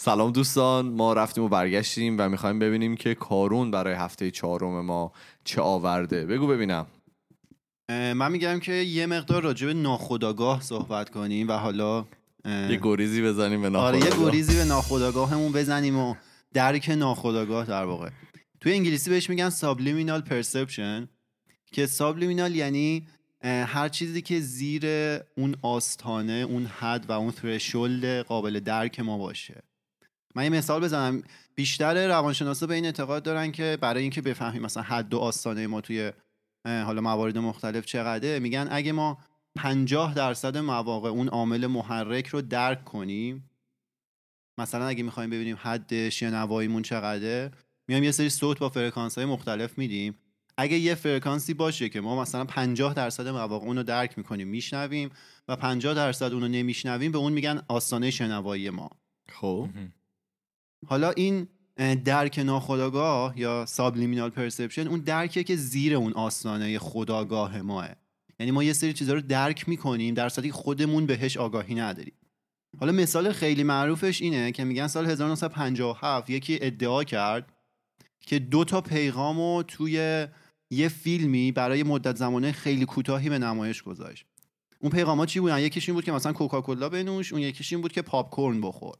سلام دوستان، ما رفتیم و برگشتیم و میخوایم ببینیم که کارون برای هفته 4 ما چه آورده. بگو ببینم. من میگم که یه مقدار راجع به ناخودآگاه صحبت کنیم و حالا یه گریزی بزنیم به ناخودآگاه. آره، یه گریزی به ناخودآگاهمون بزنیم و درک ناخودآگاه در واقع. توی انگلیسی بهش میگن subliminal perception، که subliminal یعنی هر چیزی که زیر اون آستانه، اون حد و اون threshold قابل درک ما باشه. من یه مثال بزنم. بیشتر روانشناسا به این اعتقاد دارن که برای اینکه بفهمیم مثلا حد و آستانه ما توی حالا موارد مختلف چقدره، میگن اگه ما 50% مواقع اون عامل محرک رو درک کنیم، مثلا اگه میخوایم ببینیم حد شنواییمون چقدره، میایم یه سری صوت با فرکانس‌های مختلف میدیم. اگه یه فرکانسی باشه که ما مثلا 50% مواقع اون رو درک میکنیم میشنویم و 50% اون رو نمیشنویم، به اون میگن آستانه شنوایی ما. خب حالا این درک ناخودآگاه یا سابلیمینال پرسپشن اون درکیه که زیر اون آستانه خودآگاه ماه. یعنی ما یه سری چیزا رو درک میکنیم در صورتی که خودمون بهش آگاهی نداریم. حالا مثال خیلی معروفش اینه که میگن سال 1957 یکی ادعا کرد که 2 پیغامو توی یه فیلمی برای مدت زمانه خیلی کوتاهی به نمایش گذاشت. اون پیغاما چی بودن؟ یکیش این بود که مثلا کوکاکولا بنوش، اون یکیش این بود که پاپ کورن بخور.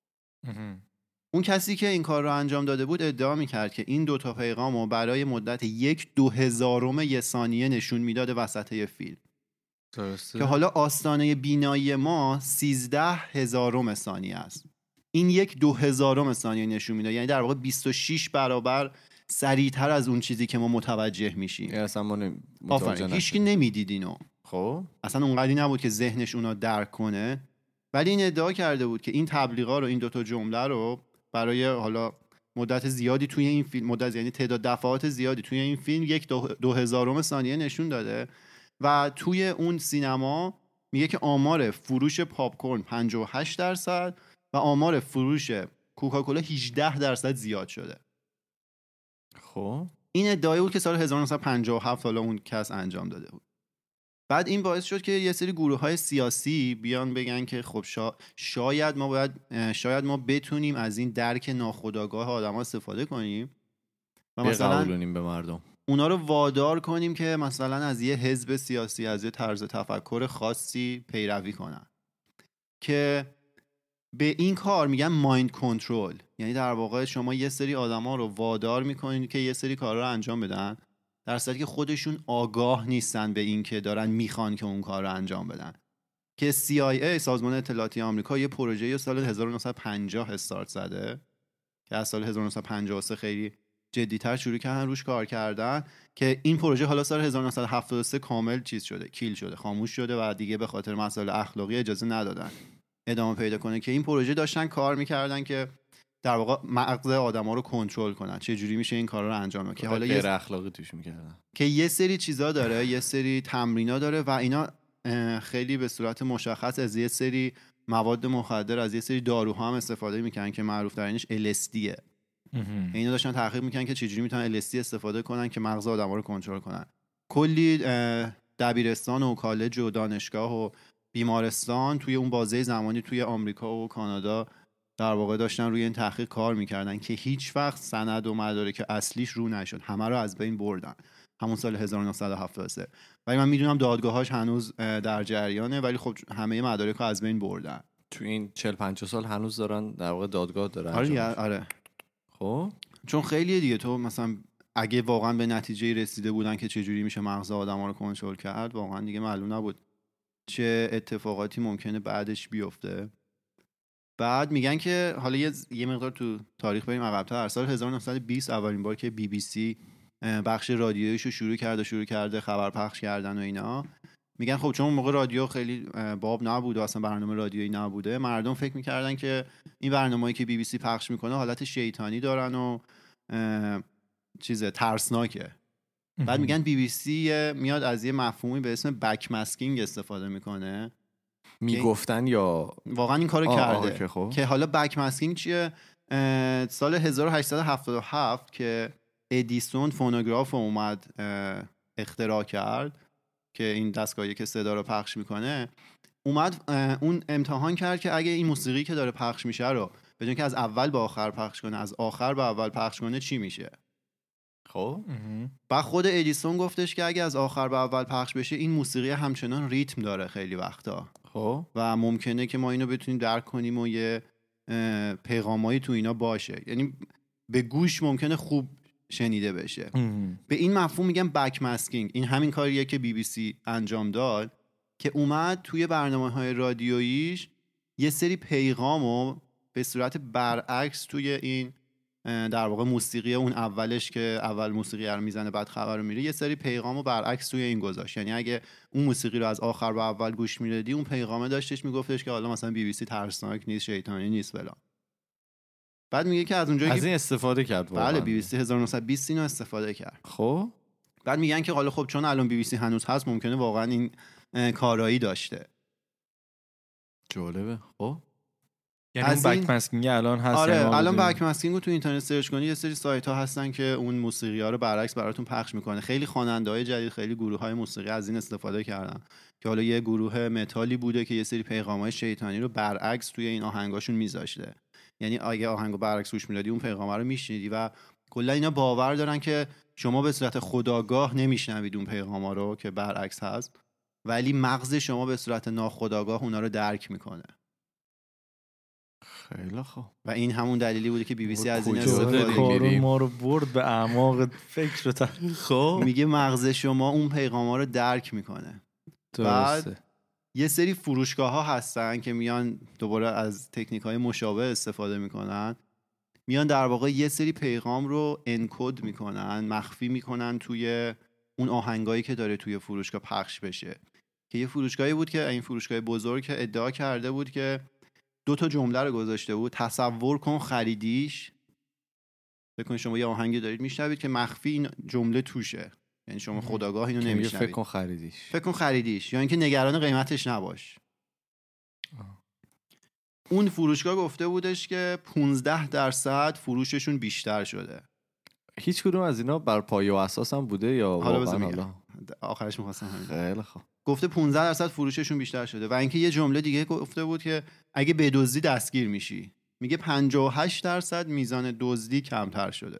اون کسی که این کار رو انجام داده بود ادعا میکرد که این 2 پیغام رو برای مدت 1/2000 یه ثانیه نشون میداده وسط یه فیلم. درسته. که حالا آستانه بینایی ما 13,000 ثانیه است. این 1/2000 ثانیه نشون میده، یعنی در واقع 26 برابر سریعتر از اون چیزی که ما متوجه میشیم. اصلا ما متوجه نشیم. هیچکی نمیدید اینو. خب اصلا اونقدی نبود که ذهنش اونو درک کنه. ولی این ادعا کرده بود که این تبلیغا رو، این 2 جمله رو برای حالا مدت زیادی توی این فیلم، مدت یعنی تعداد دفعات زیادی توی این فیلم 1/2000 ثانیه نشون داده. و توی اون سینما میگه که آمار فروش پاپ کورن 58% و آمار فروش کوکاکولا 18% زیاد شده. خب این ادعایی بود که سال 1957 حالا اون کس انجام داده بود. بعد این باعث شد که یه سری گروه‌های سیاسی بیان بگن که خب شاید ما بتونیم از این درک ناخودآگاه آدم‌ها استفاده کنیم و مثلا بقبولونیم به مردم، اونا رو وادار کنیم که مثلا از یه حزب سیاسی، از یه طرز تفکر خاصی پیروی کنن. که به این کار میگن مایند کنترل. یعنی در واقع شما یه سری آدما رو وادار میکنید که یه سری کارا رو انجام بدن در صورتی که خودشون آگاه نیستن به این که دارن میخوان که اون کار رو انجام بدن. که CIA، سازمان اطلاعاتی آمریکا، یه پروژه‌ای سال 1950 استارت زده که از سال 1953 خیلی جدی‌تر شروع کردن روش کار کردن، که این پروژه حالا سال 1973 کامل کیل شده، خاموش شده و دیگه به خاطر مسائل اخلاقی اجازه ندادن ادامه پیدا کنه. که این پروژه داشتن کار میکردن که در واقع مغز آدما رو کنترل کنن، چه جوری میشه این کارا رو انجام بده. که حالا غیر اخلاقی توش میکردن، که یه سری چیزا داره، یه سری تمرینا داره و اینا خیلی به صورت مشخص از یه سری مواد مخدر، از یه سری داروها هم استفاده میکنن که معروف ترینش LSDه. اینا داشتن تحقیق میکنن که چجوری میتونن LSD استفاده کنن که مغز آدما رو کنترل کنن. کلی دبیرستان و کالج و دانشگاه و بیمارستان توی اون بازه زمانی توی آمریکا و کانادا در واقع داشتن روی این تحقیق کار میکردن که هیچ وقت سند و مدارک اصلیش رو نشد، همه رو از بین بردن همون سال 1973. ولی من میدونم دادگاهاش هنوز در جریانه، ولی خب همه مدارک رو از بین بردن. تو این 40-50 سال هنوز دارن در واقع دادگاه دارن. آره. خب چون خیلیه دیگه، تو مثلا اگه واقعا به نتیجه رسیده بودن که چجوری میشه مغز آدما رو کنترل کرد، واقعا دیگه معلوم نبود چه اتفاقاتی ممکنه بعدش بیفته. بعد میگن که حالا یه مقدار تو تاریخ بریم عقب‌تر. سال 1920 اولین بار که BBC بخش رادیوییشو شروع کرده خبر پخش کردن و اینا. میگن خب چون اون موقع رادیو خیلی باب نبود و اصلا برنامه رادیویی نبوده، مردم فکر میکردن که این برنامه‌ای که BBC پخش میکنه حالت شیطانی دارن و چیز ترسناکه. بعد میگن BBC میاد از یه مفهومی به اسم بک ماسکینگ استفاده میکنه. میگفتن یا واقعا این کارو کرده که, خب. که حالا بک ماسکینگ چیه؟ سال 1877 که ادیسون فونوگراف اومد اختراع کرد، که این دستگاهی که صدا رو پخش میکنه، اومد اون امتحان کرد که اگه این موسیقی که داره پخش میشه رو به جای که از اول به آخر پخش کنه، از آخر به اول پخش کنه چی میشه؟ خب بعد خود ادیسون گفتش که اگه از آخر به اول پخش بشه این موسیقی همچنان ریتم داره خیلی وقتا خب و ممکنه که ما اینو بتونیم درک کنیم و یه پیغامایی تو اینا باشه، یعنی به گوش ممکنه خوب شنیده بشه. به این مفهوم میگم بک ماسکینگ. این همین کاریه که بی بی سی انجام داد که اومد توی برنامه‌های رادیوییش یه سری پیغامو به صورت برعکس توی این در واقع موسیقی اون اولش که اول موسیقی رو میزنه بعد خبر رو میره، یه سری پیغامو برعکس توی این گذاشت. یعنی اگه اون موسیقی رو از آخر به اول گوش میدادی اون پیغامه داشتش میگفتش که حالا مثلا بی بی سی ترسناک نیست، شیطانی نیست فلان. بعد میگه که از اونجایی از که این استفاده کرد واقعا. بله بی بی سی 1920 اینو استفاده کرد. خب بعد میگن که حالا خب چون الان بی بی سی هنوز هست ممکنه واقعا این کارایی داشته. جالبه. خب یعنی اون بک ماسکینگ الان هست؟ آره یعنی الان بک ماسکینگ رو تو اینترنت سرچ کنی یه سری سایت ها هستن که اون موسیقی ها رو برعکس براتون پخش میکنه. خیلی خواننده های جدید، خیلی گروه های موسیقی از این استفاده کردن که حالا یه گروه متالی بوده که یه سری پیغام های شیطانی رو برعکس توی این آهنگاشون میذاشته. یعنی اگه آهنگو برعکس گوش میدادی اون پیغام رو میشنیدی و کلا اینا باور دارن که شما به صورت خودآگاه نمیشنوید اون پیغاما رو که برعکس هست، ولی مغز شما به صورت ناخودآگاه اونا رو درک میکنه. خیلی خوب. و این همون دلیلی بوده که بی بی سی از این کجا استفاده کارون ما رو برد به اعماق فکر و خب میگه مغز شما اون پیغاما رو درک میکنه. بعد یه سری فروشگاه ها هستن که میان دوباره از تکنیک های مشابه استفاده میکنن، میان در واقع یه سری پیغام رو انکد میکنن، مخفی میکنن توی اون آهنگایی که داره توی فروشگاه پخش بشه. که یه فروشگاهی بود که این فروشگاه بزرگ که ادعا کرده بود که 2 جمله رو گذاشته بود: تصور کن خریدیش. فکر کن شما یه آهنگی دارید میشنوید که مخفی این جمله توشه، یعنی شما خودآگاه اینو نمیشنوید. فکر کن خریدیش. فکر کن خریدیش، یا اینکه نگران قیمتش نباش. اون فروشگاه گفته بودش که 15% فروششون بیشتر شده. هیچ کدوم از اینا بر پایه و اساس هم بوده یا حالا آخرش می‌خواستم همین. خیلی خوب. گفته 15% فروششون بیشتر شده. و اینکه یه جمله دیگه گفته بود که اگه بدزدی دستگیر میشی. میگه 58% میزان دزدی کمتر شده.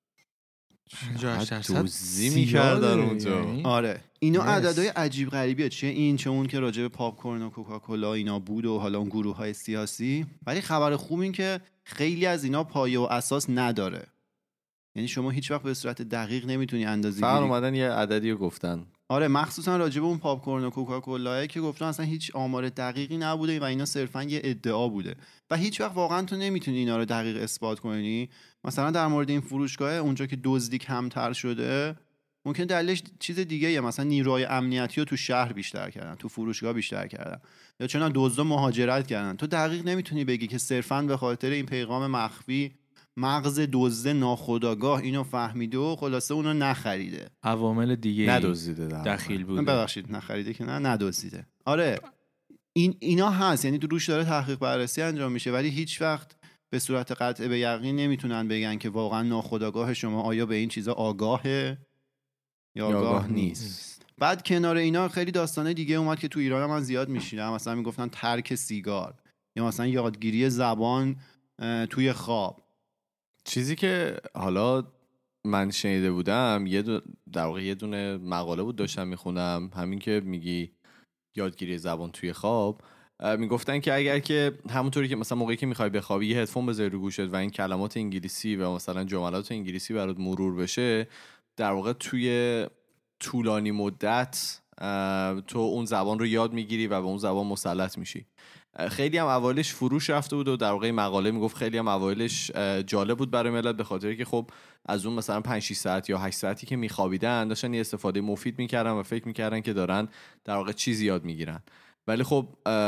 58% دزدی می‌کردن اونجا. آره اینا عددهای عجیب غریبیه، چه این چه اون که راجع به پاپ کورن و کوکاکولا اینا بود و حالا اون گروه‌های سیاسی. ولی خبر خوب این که خیلی از اینا پایه و اساس نداره. یعنی شما هیچ وقت به صورت دقیق نمیتونی اندازه‌گیری. فقط اومدن یه عددی رو گفتن. آره مخصوصا راجع به اون پاپ کورن و کوکاکولا که گفتن اصلا هیچ آمار دقیقی نبوده و اینا صرفا یه ادعا بوده و هیچ وقت واقعا تو نمیتونی اینا رو دقیق اثبات کنی. مثلا در مورد این فروشگاه اونجا که دزدی کمتر شده ممکن دلیلش چیز دیگه یه، مثلا نیروهای امنیتی رو تو شهر بیشتر کردن، تو فروشگاه بیشتر کردن، یا چون دزدا مهاجرت کردن. تو دقیق نمیتونی بگی که صرفا به خاطر این پیغام مخفی مغز دزد ناخودآگاه اینو فهمیده و خلاصه اونو نخریده. عوامل دیگه ندزدیده دخیل بوده. ببخشید نخریده که نه ندزدیده. آره اینا هست، یعنی تو روش داره تحقیق بررسی انجام میشه ولی هیچ وقت به صورت قطع به یقین نمیتونن بگن که واقعا ناخودآگاه شما آیا به این چیزا آگاهه یا آگاه نیست. بعد کنار اینا خیلی داستانه دیگه اومد که تو ایران من زیاد میشیدم، مثلا میگفتن ترک سیگار یا مثلا یادگیری زبان توی خواب. چیزی که حالا من شنیده بودم در واقع یه دونه مقاله بود داشتم میخونم، همین که میگی یادگیری زبان توی خواب، میگفتن که اگر که همونطوری که مثلا موقعی که میخوای بخوابی یه هدفون بذاری رو گوشت و این کلمات انگلیسی و مثلا جملات انگلیسی برات مرور بشه، در واقع توی طولانی مدت تو اون زبان رو یاد میگیری و به اون زبان مسلط میشی. خیلی هم اولش فروش رفته بود و در واقع مقاله میگفت خیلی هم اولش جالب بود برای ملت به خاطر که خب از اون مثلا 5-6 ساعت یا 8 ساعتی که میخوابیدن داشتن یه استفاده مفید میکردن و فکر میکردن که دارن در واقع چیزی یاد میگیرن. ولی خب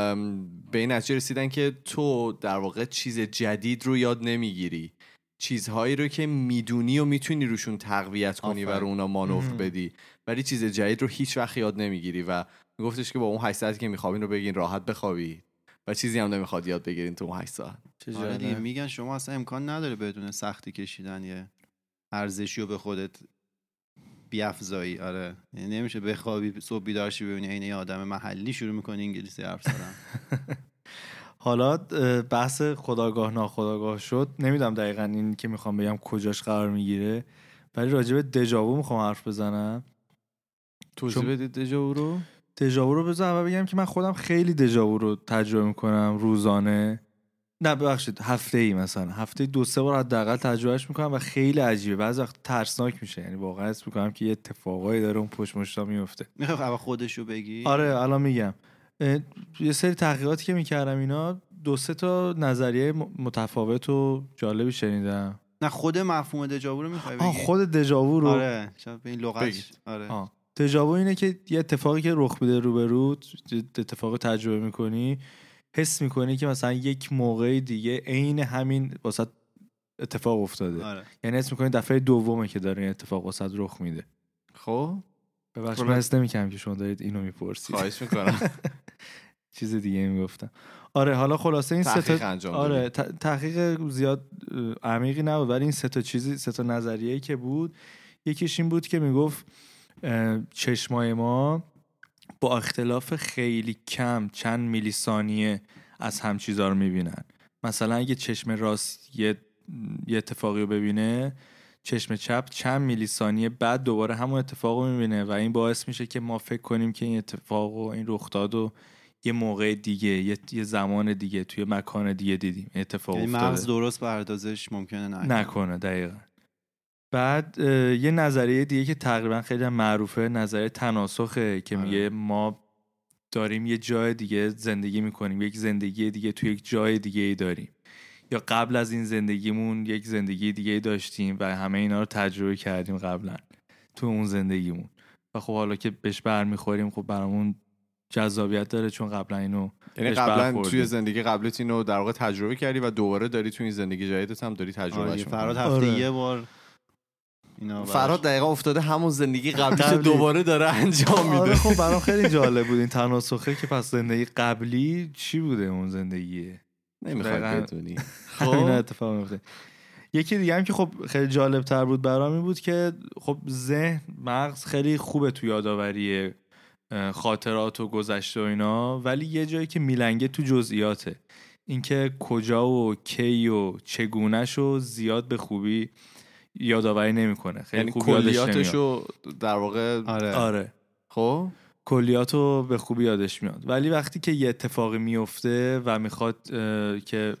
به این نتیجه رسیدن که تو در واقع چیز جدید رو یاد نمیگیری، چیزهایی رو که میدونی و میتونی روشون تقویت کنی و رو اونا مانور بدی، ولی چیز جدید رو هیچ وقت یاد نمیگیری. و میگفتش که با اون 8 ساعتی که میخوابین رو بگین راحت بخوابی و چیزی هم نمیخواد یاد بگیرین تو اون 8 ساعت. آره دیگه میگن شما اصلا امکان نداره بدون سختی کشیدن یه ارزشی رو به خودت بیافزایی. آره یعنی نمیشه بخوابی صبح بیدار شی ببینی عین یه آدم محلی شروع میکنه انگلیسی حرف زدن. حالا بحث خودآگاه ناخودآگاه شد، نمیدونم دقیقاً این که میخوام بگم کجاش قرار میگیره، ولی راجع به دژاوو میخوام حرف بزنم. توضیح بدید دژاوو رو بذار اول بگم که من خودم خیلی دژاوو رو تجربه میکنم روزانه، نه ببخشید هفته‌ای، مثلا هفته 2-3 بار حداقل تجربهش میکنم و خیلی عجیبه، بعضی وقت ترسناک میشه، یعنی واقعا حس میکنم که یه اتفاقایی داره اون پشت مشتا میفته. میخوای اول خودشو بگی؟ آره الان میگم. یه سری تحقیقاتی که میکردم اینا 2-3 تا نظریه متفاوت و جالبی شنیدم. نه خود مفهوم دژاوو رو میخوای بگی؟ خود دژاوو رو. آره شاید به این لغت. آره دژاوو اینه که یه اتفاقی که رخ میده روبروت، اتفاقی تجربه میکنی، حس میکنی که مثلا یک موقع دیگه عین همین واسط اتفاق افتاده. آره. یعنی حس میکنی دفعه دومه که داره این اتفاق واسط رخ میده. خب ببخشید من حس نمیکنم که شما دارید اینو میپرسید. خواهش میکنم. چیز دیگه میگفتم. آره حالا خلاصه این تحقیق انجام آره تحقیق زیاد عمیقی نبود، ولی این سه تا نظریه‌ای که بود، یکیش این بود که میگفت چشمای ما با اختلاف خیلی کم چند میلی ثانیه از هم چیزا رو میبینن. مثلا اگه چشم راست یه اتفاقی رو ببینه، چشم چپ چند میلی ثانیه بعد دوباره همون اتفاق رو میبینه و این باعث میشه که ما فکر کنیم که این اتفاق و این رخ داد و یه موقع دیگه یه زمان دیگه توی مکان دیگه دیدیم اتفاق افتاده. مغز درست پردازش ممکنه نکنه. دقیقاً. بعد یه نظریه دیگه که تقریبا خیلی معروفه، نظریه تناسخه که میگه ما داریم یه جای دیگه زندگی میکنیم، یک زندگی دیگه توی یک جای دیگه ای داریم، یا قبل از این زندگیمون یک زندگی دیگه ای داشتیم و همه اینا رو تجربه کردیم قبلا تو اون زندگیمون و خب حالا که بهش برمیخوریم خب برامون جذابیت داره چون قبلا اینو یعنی قبلا توی زندگی قبلت اینو در واقع تجربه کردی و دوباره داری توی این زندگی جدیدت هم داری تجربهش می‌کنی. فراد هفته یه بار فراد دقیقا افتاده همون زندگی قبلیش دوباره داره انجام میده. خب برام خیلی جالب بود این تناسخه که پس زندگی قبلی چی بوده اون زندگیه، نمیخوای بدونی. خب اینا اتفاق میفته. یکی دیگه هم که خب خیلی جالب تر بود برام این بود که خب ذهن، مغز خیلی خوبه تو یادآوری خاطرات و گذشته و اینا، ولی یه جایی که میلنگه تو جزئیاته، اینکه کجا و کی و چگونه‌شو زیاد به خوبی یادآوری نمیکنه، خیلی یعنی خوب یادش نمیاد. کلیاتشو در واقع آره. خب کلیاتو به خوبی یادش میاد، ولی وقتی که یه اتفاقی میفته و میخواد که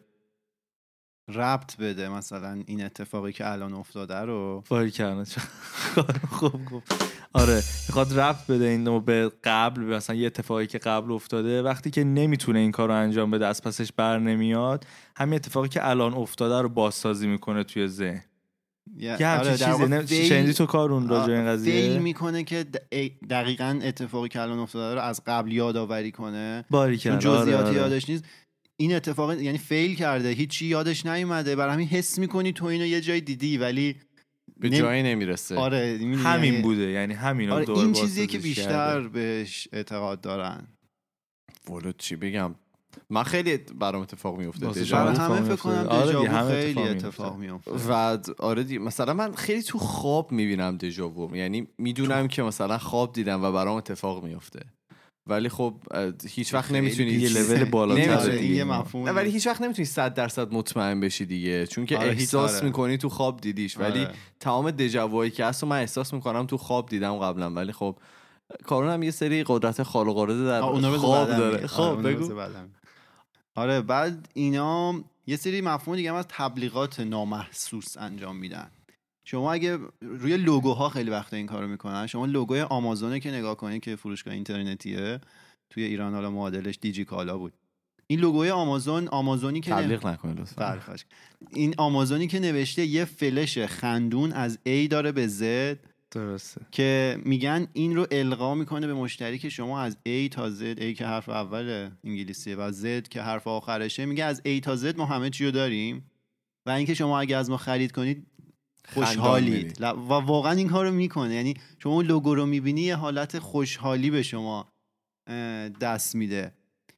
ربط بده مثلا این اتفاقی که الان افتاده رو باری کنه خوب آره میخواد ربط بده اینو به قبل، مثلا یه اتفاقی که قبل افتاده، وقتی که نمیتونه این کار رو انجام بده، از پسش بر نمیاد، همین اتفاقی که الان افتاده رو بازسازی میکنه توی ذهن. یه همچین چیزی شنیدی تو کارون راجع به این قضیه؟ فیل میکنه که دقیقاً اتفاقی که الان افتاده رو از قبل یادآوری کنه، چون جزئیاتی یادش نیست. این اتفاق یعنی فیل کرده، هیچی یادش نیومده، برای همین حس میکنی تو اینو یه جای دیدی ولی به جایی نمیرسه. آره همین بوده، یعنی همین آره این چیزیه که بیشتر بهش اعتقاد دارن. ولو چی بگم، من خیلی برام اتفاق میفته برای همه فکر کنم دژاوو خیلی اتفاق میفته و آره مثلا من خیلی تو خواب میبینم دژاوو، یعنی میدونم که مثلا خواب دیدم و برام اتفاق میفته، ولی خب هیچ وقت نمیتونی یه لول بالاتر دیگه مفهوم، ولی هیچ وقت نمیتونی 100% مطمئن بشی دیگه، چون که احساس میکنی تو خواب دیدیش، ولی تمام دژاوویی که هست من احساس میکنم تو خواب دیدم قبلا، ولی خب کارون هم یه سری قدرت خارق العاده در خواب داره. خب بگو. آره بعد اینا یه سری مفهوم دیگه هم از تبلیغات نامحسوس انجام میدن. شما اگه روی لوگوها خیلی وقت این کارو میکنن، شما لوگوی آمازون که نگاه کنید که فروشگاه اینترنتیه توی ایران، حالا معادلش دیجی کالا بود، این لوگوی آمازونی که تبلیغ نکنید لطفا. این آمازونی که نوشته یه فلش خندون از A داره به Z، درسته، که میگن این رو القا میکنه به مشتری که شما از A تا Z، A که حرف اول انگلیسیه و Z که حرف آخرشه، میگه از A تا Z ما همه چی رو داریم و اینکه شما اگه از ما خرید کنید خوشحالید. و واقعا این کارو میکنه، یعنی شما اون لوگو رو میبینی یه حالت خوشحالی به شما دست میده.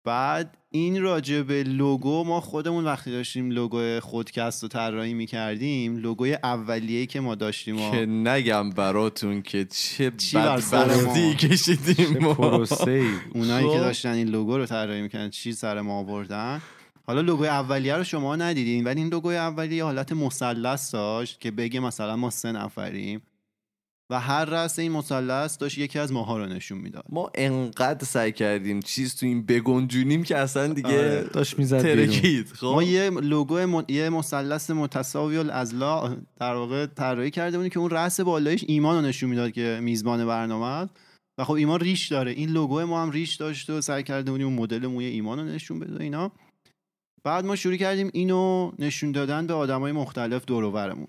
بعد این راجع به لوگو، ما خودمون وقتی داشتیم لوگو خودکست رو طراحی می‌کردیم، لوگوی اولیه‌ای که ما داشتیم که نگم براتون که چه بر سر ما. بدبختی کشیدیم ما. پروسه‌ای اونایی که خب. داشتن این لوگو رو طراحی می‌کردن چی سر ما آوردن. حالا لوگوی اولیه رو شما ندیدین، ولی این لوگوی اولیه حالت مثلث داشت که بگه مثلا ما 3 نفریم و هر راس این مثلث داشت یکی از ماها رو نشون میداد. ما انقدر سعی کردیم چیز تو این بگنجونیم که اصلا دیگه داشت میزد بیرون. ترکید. خب ما یه لوگو یه مثلث متساوی الاضلاع در واقع طراحی کرده بودیم که اون راس بالایش ایمان رو نشون میداد که میزبان برنامه است و خب ایمان ریش داره، این لوگو ما هم ریش داشت و سعی کرده بودیم اون مدل موی ایمان رو نشون بده اینا. بعد ما شروع کردیم اینو نشون دادن به آدمای مختلف دور و برمون.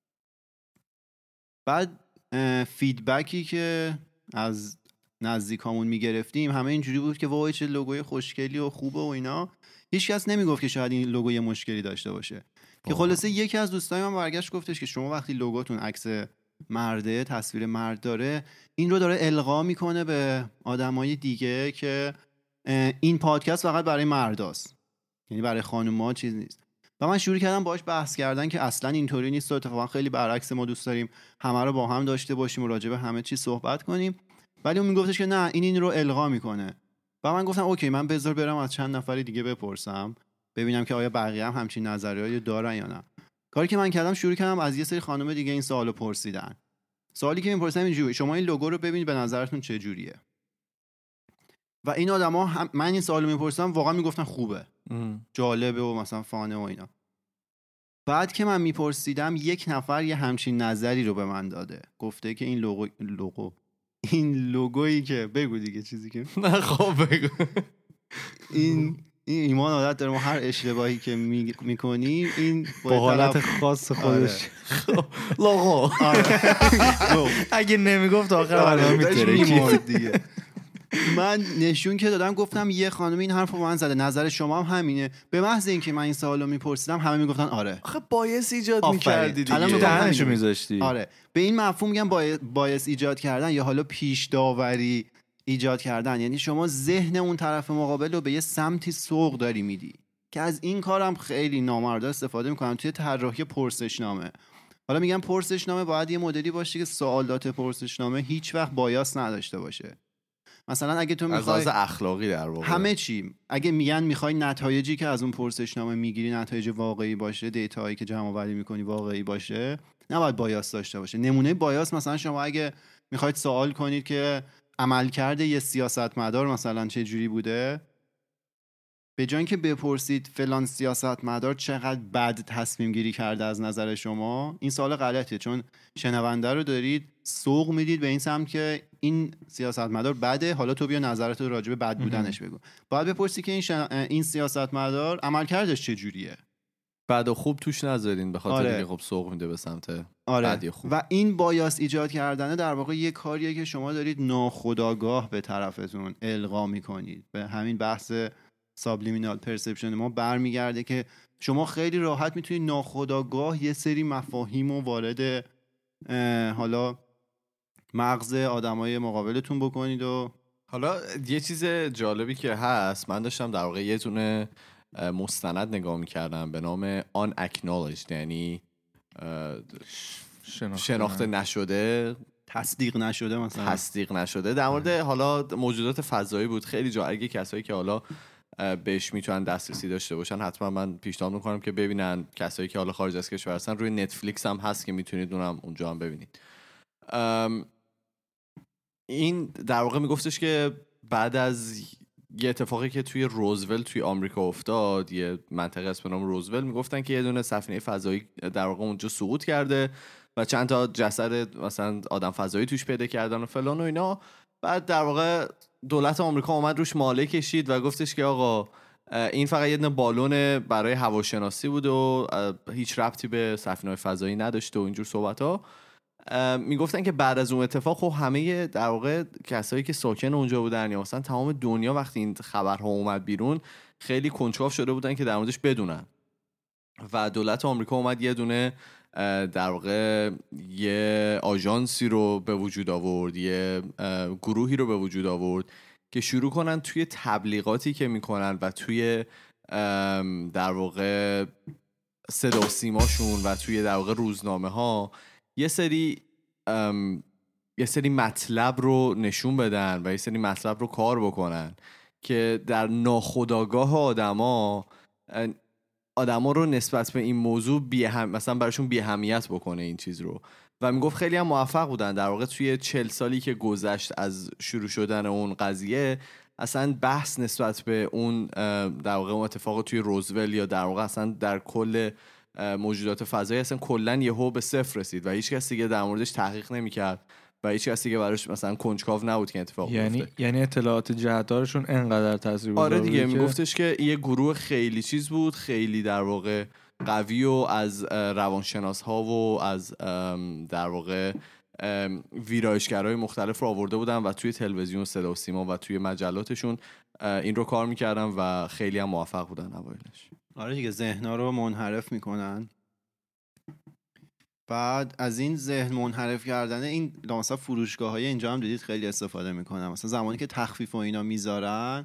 بعد فیدبکی که از نزدیکامون میگرفتیم همه اینجوری بود که وای چه لوگوی خوشگلی و خوبه و اینا. هیچ کس نمیگفت که شاید این لوگوی مشکلی داشته باشه. که خلاصه یکی از دوستای من برگشت گفتش که شما وقتی لوگوتون عکس مرده، تصویر مرد داره، این رو داره القا میکنه به آدمای دیگه که این پادکست فقط برای مرداست، یعنی برای خانوما چیز نیست. و من شروع کردم باهاش بحث کردن که اصلا اینطوری نیست و اتفاقا خیلی برعکس، ما دوست داریم همه رو با هم داشته باشیم و راجع به همه چیز صحبت کنیم. ولی اون میگفتش که نه این رو القا میکنه. و من گفتم اوکی، من بذار برم از چند نفر دیگه بپرسم ببینم که آیا بقیه هم همچین نظریه‌ای دارن یا نه. کاری که من کردم شروع کردم از یه سری خانم دیگه این سوالو پرسیدن. سوالی که میپرسیدم اینجوری: شما این لوگو رو ببینید به نظرتون چه جوریه؟ و این آدما من این سوالو میپرسیدم واقعا میگفتن خوبه، جالبه و مثلا فانه و اینا. بعد که من میپرسیدم یک نفر یه همچین نظری رو به من داده، گفته که این این لوگویی که بگو دیگه چیزی که نه خب بگو. این ایمان عادت داره ما هر اشتباهی که میکنیم این با حالت خاص خودش لوگو اگه نمیگفت آخر برنامه میترکید دیگه. من نشون که دادم گفتم یه خانم این حرفو من زده، نظر شما هم همینه؟ به محض اینکه من این سوالو میپرسیدم همه میگفتن آره. آخه بایس ایجاد میکردی دیگه، الان دهنشو میذاشتی. آره، به این مفهوم میگم بایس ایجاد کردن یا حالا پیش داوری ایجاد کردن، یعنی شما ذهن اون طرف مقابل رو به یه سمتی سوق داری میدی که از این کارم خیلی نامردا استفاده میکنن توی طراحی پرسشنامه. حالا میگم پرسشنامه باید یه مدلی باشه که سوالات پرسشنامه هیچ وقت بایاس نداشته باشه. مثلا اگه تو میخوای از لحاظ اخلاقی در واقع همه چی، اگه میخوای نتایجی که از اون پرسشنامه میگیری نتایج واقعی باشه، دیتایی که جمع آوری میکنی واقعی باشه، نباید بایاس داشته باشه. نمونه بایاس مثلا شما اگه میخواید سوال کنید که عملکرد یه سیاستمدار مثلا چه جوری بوده، به جای اینکه بپرسید فلان سیاستمدار چقدر بد تصمیم گیری کرده از نظر شما، این سوال غلطه، چون شنونده رو دارید سوق میدید به این سمت که این سیاستمدار بده، حالا تو بیا نظرت رو راجع به بد بودنش بگو. باید بپرسی که این سیاستمدار عملکردش چه جوریه. بد و خوب توش نذارین به خاطر آره. که خب سوق میده به سمت آره. بد یا خوب. و این بایاس ایجاد کردنه در واقع یه کاریه که شما دارید ناخودآگاه به طرفتون القا میکنید. به همین بحث سابلیمینال پرسپشن ما برمیگرده که شما خیلی راحت میتونید ناخودآگاه یه سری مفاهیم رو وارد حالا مغز آدمای مقابلتون بکنید. و حالا یه چیز جالبی که هست، من داشتم در واقع یه تونه مستند نگاه میکردم به نام unacknowledged، یعنی شناخته نشده، تصدیق نشده در مورد حالا موجودات فضایی بود. خیلی جالبه، کسایی که حالا بهش میتونن دسترسی داشته باشن حتما من پیشنهاد میکنم که ببینن. کسایی که حالا خارج از کشور هستن روی نتفلیکس هم هست که میتونید اونجا هم ببینید. این در واقع میگفتش که بعد از یه اتفاقی که توی روزول توی آمریکا افتاد، یه منطقه اسم نام روزول، میگفتن که یه دونه سفینه فضایی در واقع اونجا سقوط کرده و چند تا جسد مثلا آدم فضایی توش پیدا کردن و فلان و اینا. بعد در واقع دولت آمریکا اومد روش ماله کشید و گفتش که آقا این فقط یه دونه بالون برای هواشناسی بود و هیچ ربطی به سفینه‌های فضایی نداشته و اینجور صحبت‌ها. میگفتن که بعد از اون اتفاق خب همه در واقع کسایی که ساکن اونجا بودن یا مثلا تمام دنیا وقتی این خبرها اومد بیرون خیلی کنجکاو شده بودن که در موردش بدونن و دولت آمریکا اومد یه دونه در واقع یه آژانسی رو به وجود آورد، یه گروهی رو به وجود آورد که شروع کنن توی تبلیغاتی که میکنن و توی در واقع صدا و سیماشون و توی در واقع روزنامه ها یه سری مطلب رو نشون بدن و یه سری مطلب رو کار بکنن که در ناخودآگاه آدما رو نسبت به این موضوع مثلا براشون بی‌اهمیت بکنه این چیز رو. و میگفت خیلی هم موفق بودن در واقع توی 40 سالی که گذشت از شروع شدن اون قضیه. اصلا بحث نسبت به اون در واقع اون اتفاق توی روزول یا در واقع اصلا در کل موجودات فضایی اصلا کلا یهو به صفر رسید و هیچ کس دیگه در موردش تحقیق نمی‌کرد و هیچ کس دیگه براش مثلا کنجکاو نبود که اتفاق بیفته. یعنی اطلاعات جهتدارشون انقدر تاثیرگذار بود. آره دیگه، میگفتش که یه گروه خیلی چیز بود، خیلی در واقع قوی و از روانشناس ها و از در واقع ویرایشگرای مختلف رو آورده بودن و توی تلویزیون، صدا و سیما و توی مجلاتشون این رو کار میکردن و خیلی هم موفق بودن اوایلش. آره دیگه، ذهن‌ها رو منحرف میکنن. بعد از این ذهن منحرف کردن این مثلا فروشگاه‌های اینجا هم دیدید خیلی استفاده میکنن. مثلا زمانی که تخفیف و اینا میذارن،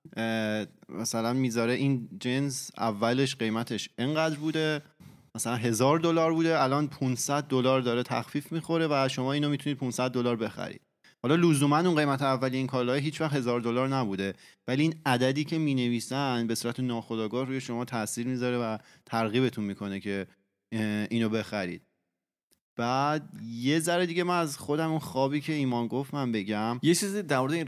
مثلا میذاره این جنس اولش قیمتش اینقدر بوده، مثلا $1000 بوده، الان $500 داره تخفیف میخوره و شما اینو میتونید $500 بخرید. حالا لزوما اون قیمت اولی این کالای هیچ وقت $1000 نبوده، ولی این عددی که مینویسن به صورت ناخودآگاه روی شما تاثیر میذاره و ترغیبتون میکنه که اینو بخرید. بعد یه ذره دیگه من از خودم اون خوابی که ایمان گفت من بگم، یه چیزی در مورد این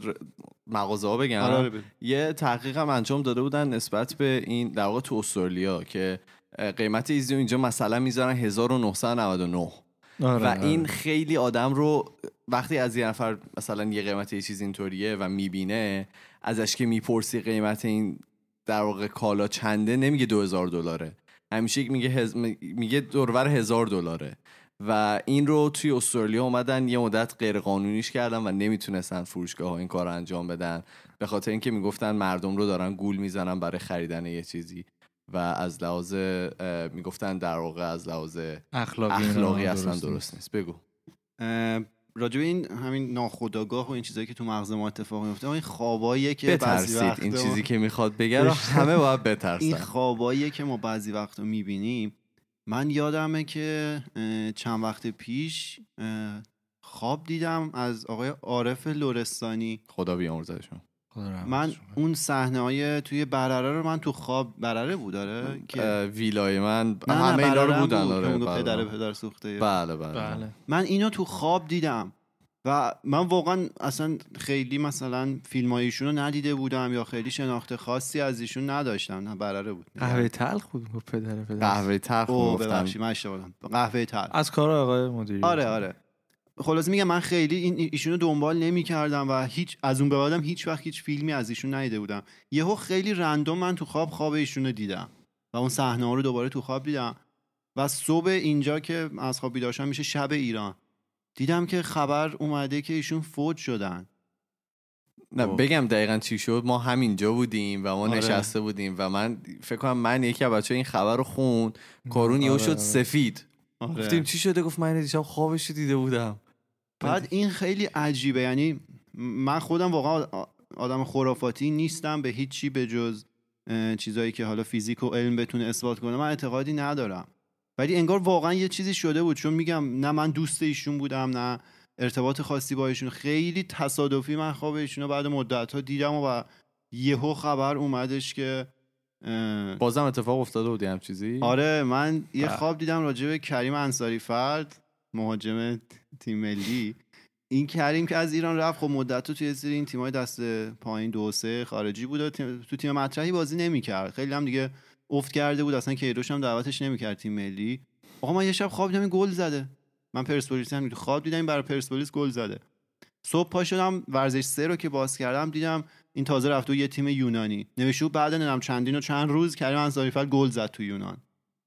مغازه ها بگم. آره. یه تحقیق هم انجام داده بودن نسبت به این در واقع تو استرالیا که قیمت ایزیو اینجا مثلا میذارن 1999 و این خیلی آدم رو وقتی از یه نفر مثلا یه قیمت یه چیز اینطوریه و میبینه، ازش که میپرسی قیمت این در واقع کالا چنده، نمیگه $2000، همیشه میگه دورور $1000 و این رو توی استرالیا اومدن یه مدت غیر قانونیش کردن و نمیتونستن فروشگاه ها این کار رو انجام بدن به خاطر اینکه میگفتن مردم رو دارن گول میزنن برای خریدن یه چیزی و از لحاظ میگفتن در واقع از لحاظ اخلاقی اصلا درست نیست. بگو. راجب این همین ناخودآگاه و این چیزایی که تو مغز ما اتفاق میفته، این خواباییه که بترسید این چیزی که میخواد بگه رو همه باید بترسن. این خواباییه که ما بعضی وقتا میبینیم. من یادمه که چند وقت پیش خواب دیدم از آقای عارف لرستانی، خدا بیامرزشون. من اون صحنه‌های توی برره رو من تو خواب، برره بود داره که ویلای من همه اینا رو بودن. آره پدر سوخته. بله. من اینو تو خواب دیدم و من واقعا اصلا خیلی مثلا فیلمایشون رو ندیده بودم یا خیلی شناخت خاصی از ایشون نداشتم. نه برره بود. قهوه تلخ بود پدر. قهوه تلخ گفتم. من اشتباه کردم. قهوه تلخ از کار آقای مدیری. آره. خلاص میگم من خیلی ایشونو دنبال نمی‌کردم و هیچ از اون به بعدم هیچ وقت هیچ فیلمی از ایشون ندیده بودم. یهو خیلی رندوم من تو خواب ایشونو دیدم و اون صحنه‌ها رو دوباره تو خواب دیدم و صبح اینجا که از خواب بیدار شدم، میشه شب ایران، دیدم که خبر اومده که ایشون فوت شدن. نه بگم دقیقاً چی شد. ما همینجا بودیم و ما نشسته بودیم و من فکر کنم من یکی از بچه‌ها این خبر رو خوند، کارون یهو شد سفید. گفتیم چی شده؟ گفت من دیشب خوابش دیده بودم. بعد این خیلی عجیبه، یعنی من خودم واقعا آدم خرافاتی نیستم به هیچ چی به جز چیزایی که حالا فیزیک و علم بتونه اثبات کنه من اعتقادی ندارم، ولی انگار واقعا یه چیزی شده بود. چون میگم نه من دوست ایشون بودم نه ارتباط خاصی با ایشون، خیلی تصادفی من خواب ایشون رو بعد مدت‌ها دیدم و یهو خبر اومدش که بازم اتفاق افتاده بود هم چیزی. آره من یه خواب دیدم راجع به کریم انصاری فرد، مهاجم تیم ملی. این کریم که از ایران رفت، خب مدت توی سری این تیمای دست پایین 2-3 خارجی بود و تو تیم مطرحی بازی نمی‌کرد، خیلی هم دیگه افت کرده بود، اصلا کیروش هم دعوتش نمی‌کرد تیم ملی. آقا من یه شب خواب دیدم گل زده، من پرسپولیسی هم تو خواب دیدم برای پرسپولیس گل زده. صبح پا شدم ورزش 3 رو که باز کردم دیدم این تازه رفت تو یه تیم یونانی، نوشته بعد نمیدونم چندین و چند روز کریم انصاری فرد گل زد تو یونان.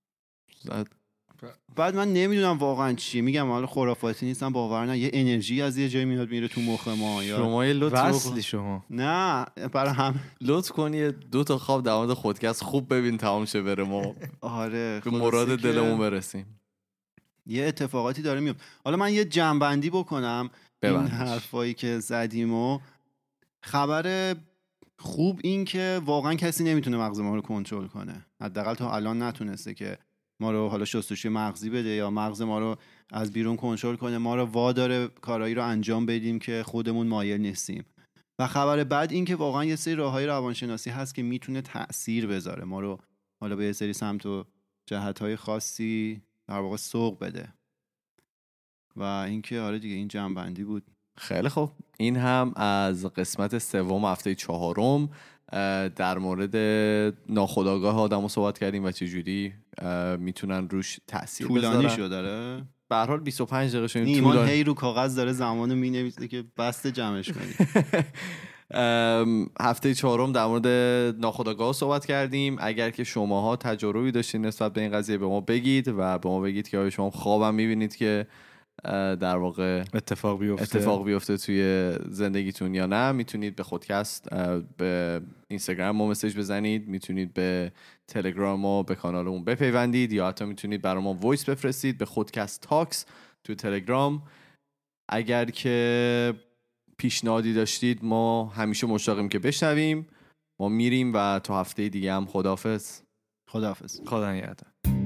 بعد من نمیدونم واقعا چی میگم، حالا خرافاتی نیستم، باور نه یه انرژی از یه جایی میاد میره تو مخ ما. یا شما یه وصلی شما نه برای هم لطف کنی 2 تا خواب در مورد خودکست خوب ببین تمام شه بره ما آره به مراد دلمون برسیم. یه اتفاقاتی داره میفته. حالا من یه جمع‌بندی بکنم این حرفایی که زدیم و خبر خوب این که واقعا کسی نمیتونه مغز ما رو کنترل کنه، حداقل تا الان نتونسته که ما رو حالا شستشوی مغزی بده یا مغز ما رو از بیرون کنترل کنه، ما رو واداره کارایی رو انجام بدیم که خودمون مایل نیستیم. و خبر بعد این که واقعا یه سری راههای روانشناسی هست که میتونه تأثیر بذاره ما رو حالا به یه سری سمت و جهت‌های خاصی در واقع سوق بده. و اینکه آره دیگه این جمع‌بندی بود. خیلی خوب، این هم از قسمت سوم هفته 4 در مورد ناخودآگاه آدمو صحبت کردیم و چجوری میتونن روش تاثیر بذارن. طولانی شد داره. به هر حال 25 دقیقه شدیم. ایمان هی رو کاغذ داره زمانو مینویسه که بسته جمعش کنیم. هفته 4 در مورد ناخودآگاه صحبت کردیم. اگر که شماها تجربی داشتین نسبت به این قضیه به ما بگید و به ما بگید که آیا شما خوابم میبینید که در واقع اتفاق بیفته توی زندگیتون یا نه. میتونید به خودکست به اینستاگرام ما مسیج بزنید، میتونید به تلگرام ما به کانالمون بپیوندید یا حتی میتونید برای ما وایس بفرستید به خودکست تاکس تو تلگرام. اگر که پیشنهادی داشتید ما همیشه مشتاقیم که بشنویم. ما میریم و تا هفته دیگه هم خداحافظ. خدا نگهدار.